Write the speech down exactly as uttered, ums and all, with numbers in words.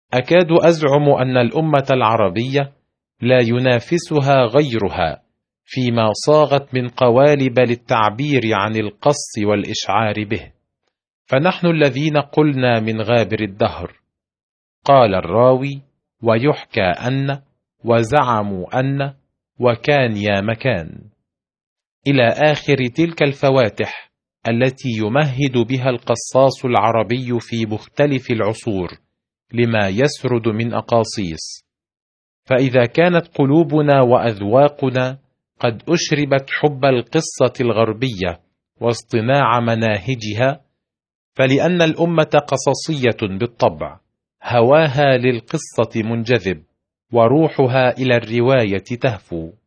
أكاد أزعم أن الأمة العربية لا ينافسها غيرها فيما صاغت من قوالب للتعبير عن القص والإشعار به، فنحن الذين قلنا من غابر الدهر: قال الراوي، ويحكى أن، وزعموا أن، وكان يا مكان، إلى آخر تلك الفواتح التي يمهد بها القصاص العربي في مختلف العصور لما يسرد من أقاصيص. فإذا كانت قلوبنا وأذواقنا قد أشربت حب القصة الغربية واصطناع مناهجها، فلأن الأمة قصصية بالطبع، هواها للقصة منجذب، وروحها إلى الرواية تهفو.